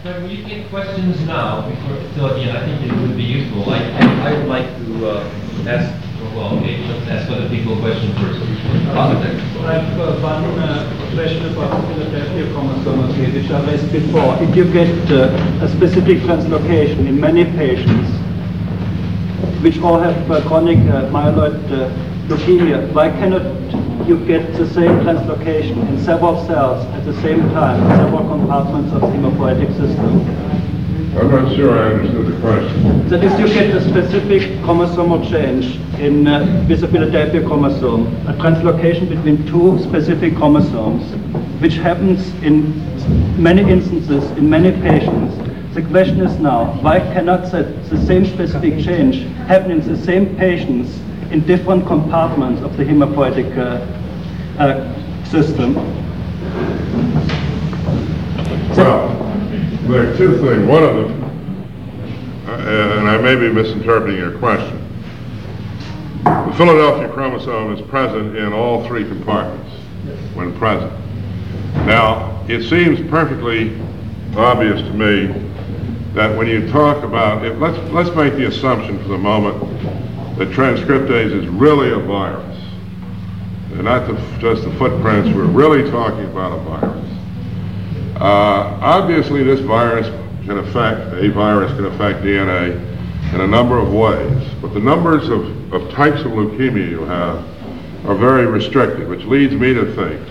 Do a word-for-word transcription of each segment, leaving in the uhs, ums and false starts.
So will you take questions now before till at the end? I think it would be useful. I, I, I would like to uh, ask, well, okay, let's ask other people a question first. Positive. I have uh, one uh, question about Philadelphia chromosome, okay, which I raised before. If you get uh, a specific translocation in many patients, which all have uh, chronic uh, myeloid uh, leukemia, why cannot you get the same translocation in several cells at the same time, in several compartments of the hematopoietic system? I'm not sure I understood the question. That is, you get a specific chromosomal change in uh, with the Philadelphia chromosome, a translocation between two specific chromosomes, which happens in many instances in many patients. The question is now, why cannot that the same specific change happen in the same patients in different compartments of the hematopoietic uh, uh, system? Well, there are two things. One of them, uh, and I may be misinterpreting your question, the Philadelphia chromosome is present in all three compartments when present. Now, it seems perfectly obvious to me that when you talk about it, let's let's make the assumption for the moment that transcriptase is really a virus, and not the, just the footprints. We're really talking about a virus. Uh, obviously, this virus can affect, a virus can affect D N A in a number of ways, but the numbers of, of types of leukemia you have are very restricted, which leads me to think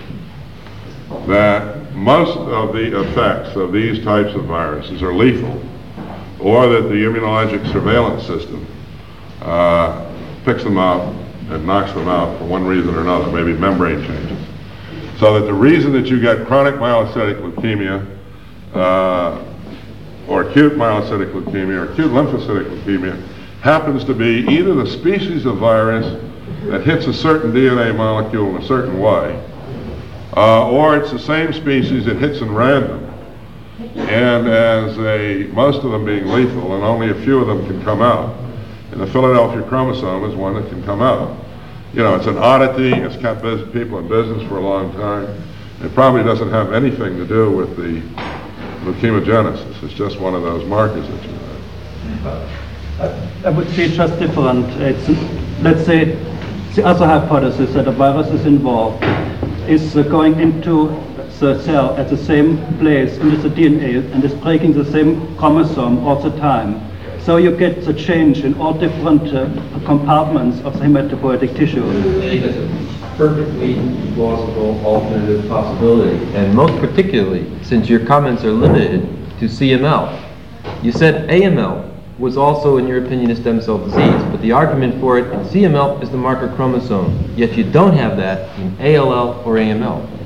that most of the effects of these types of viruses are lethal, or that the immunologic surveillance system uh, picks them out and knocks them out for one reason or another, maybe membrane changes. So that the reason that you get chronic myelocytic leukemia, uh, or acute myelocytic leukemia, or acute lymphocytic leukemia, happens to be either the species of virus that hits a certain D N A molecule in a certain way, uh, or it's the same species that hits in random, and as a, most of them being lethal, and only a few of them can come out. And the Philadelphia chromosome is one that can come out. You know, it's an oddity. It's kept bus- people in business for a long time. It probably doesn't have anything to do with the leukemogenesis. It's just one of those markers that you have. I would say it's just different. It's, let's say the other hypothesis that a virus is involved is uh, going into the cell at the same place into the D N A and is breaking the same chromosome all the time. So you get the change in all different uh, compartments of the hematopoietic tissue. I think that's a perfectly plausible alternative possibility. And most particularly, since your comments are limited to C M L. You said A M L was also, in your opinion, a stem cell disease, but the argument for it in C M L is the marker chromosome, yet you don't have that in A L L or A M L.